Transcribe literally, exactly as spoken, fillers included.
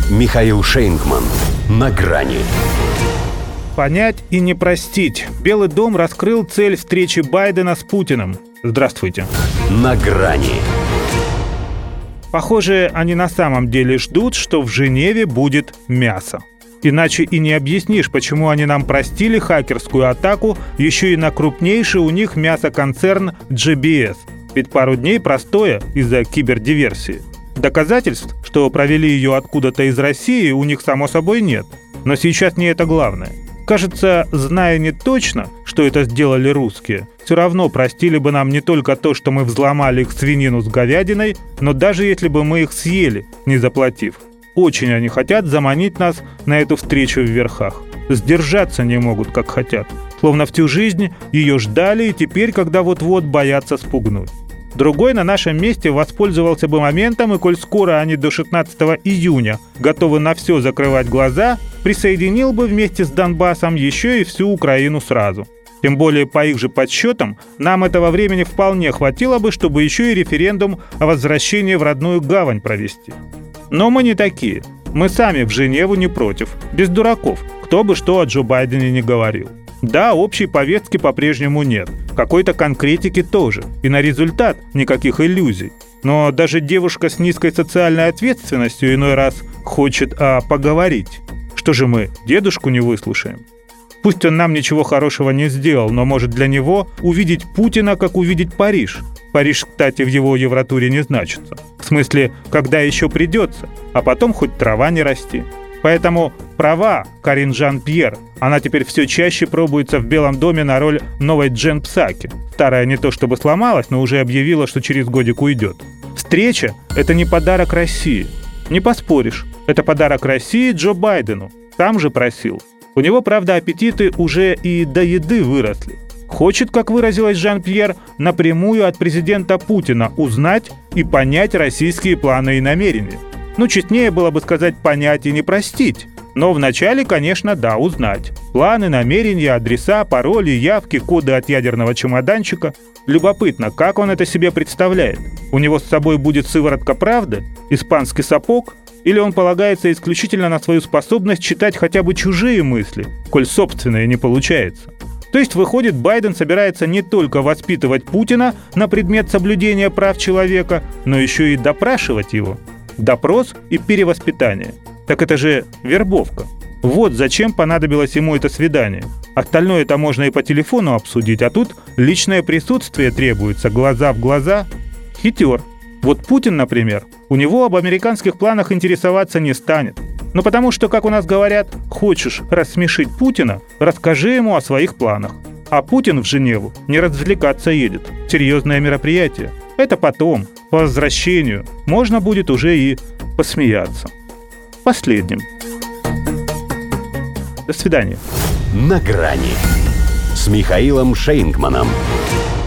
Михаил Шейнгман. На грани. Понять и не простить. Белый дом раскрыл цель встречи Байдена с Путиным. Здравствуйте. На грани. Похоже, они на самом деле ждут, что в Женеве будет мясо. Иначе и не объяснишь, почему они нам простили хакерскую атаку еще и на крупнейший у них мясоконцерн джей би эс. Ведь пару дней простоя из-за кибердиверсии. Доказательств, что провели ее откуда-то из России, у них само собой нет. Но сейчас не это главное. Кажется, зная не точно, что это сделали русские, все равно простили бы нам не только то, что мы взломали их свинину с говядиной, но даже если бы мы их съели, не заплатив. Очень они хотят заманить нас на эту встречу в верхах. Сдержаться не могут, как хотят. Словно всю жизнь ее ждали и теперь, когда вот-вот боятся спугнуть. Другой на нашем месте воспользовался бы моментом, и коль скоро они до шестнадцатого июня готовы на все закрывать глаза, присоединил бы вместе с Донбассом еще и всю Украину сразу. Тем более, по их же подсчетам, нам этого времени вполне хватило бы, чтобы еще и референдум о возвращении в родную гавань провести. Но мы не такие. Мы сами в Женеву не против. Без дураков. Кто бы что о Джо Байдене не говорил. Да, общей повестки по-прежнему нет. Какой-то конкретики тоже. И на результат никаких иллюзий. Но даже девушка с низкой социальной ответственностью иной раз хочет а, поговорить. Что же мы, дедушку не выслушаем? Пусть он нам ничего хорошего не сделал, но может для него увидеть Путина, как увидеть Париж. Париж, кстати, в его Евротуре не значится. В смысле, когда еще придется, а потом хоть трава не расти. Поэтому права Карин Жан-Пьер. Она теперь все чаще пробуется в Белом доме на роль новой Джен Псаки. Старая не то чтобы сломалась, но уже объявила, что через годик уйдет. Встреча – это не подарок России. Не поспоришь. Это подарок России Джо Байдену. Сам же просил. У него, правда, аппетиты уже и до еды выросли. Хочет, как выразилась Жан-Пьер, напрямую от президента Путина узнать и понять российские планы и намерения. Ну, честнее было бы сказать «понять и не простить». Но вначале, конечно, да, узнать. Планы, намерения, адреса, пароли, явки, коды от ядерного чемоданчика. Любопытно, как он это себе представляет? У него с собой будет сыворотка правды? Испанский сапог? Или он полагается исключительно на свою способность читать хотя бы чужие мысли, коль собственные не получается? То есть, выходит, Байден собирается не только воспитывать Путина на предмет соблюдения прав человека, но еще и допрашивать его. Допрос и перевоспитание. Так это же вербовка. Вот зачем понадобилось ему это свидание. Остальное это можно и по телефону обсудить, а тут личное присутствие требуется, глаза в глаза. Хитер. Вот Путин, например, у него об американских планах интересоваться не станет. Ну потому что, как у нас говорят, хочешь рассмешить Путина, расскажи ему о своих планах. А Путин в Женеву не развлекаться едет. Серьезное мероприятие. Это потом, по возвращению, можно будет уже и посмеяться. Последним. До свидания. На грани с Михаилом Шейнгманом.